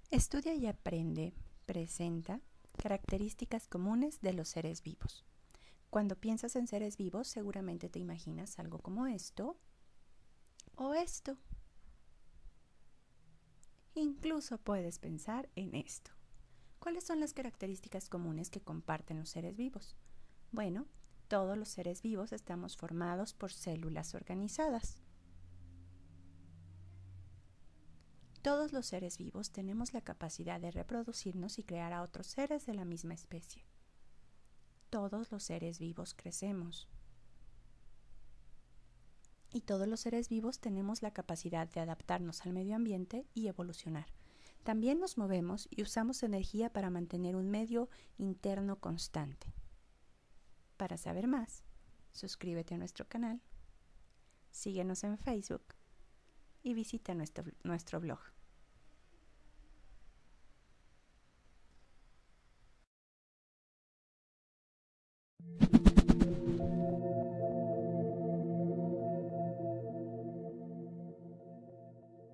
Estudia y aprende presenta características comunes de los seres vivos. Cuando piensas en seres vivos, seguramente te imaginas algo como esto o esto. Incluso puedes pensar en esto. ¿Cuáles son las características comunes que comparten los seres vivos? Bueno, todos los seres vivos estamos formados por células organizadas. Todos los seres vivos tenemos la capacidad de reproducirnos y crear a otros seres de la misma especie. Todos los seres vivos crecemos. Y todos los seres vivos tenemos la capacidad de adaptarnos al medio ambiente y evolucionar. También nos movemos y usamos energía para mantener un medio interno constante. Para saber más, suscríbete a nuestro canal, síguenos en Facebook y visita nuestro blog.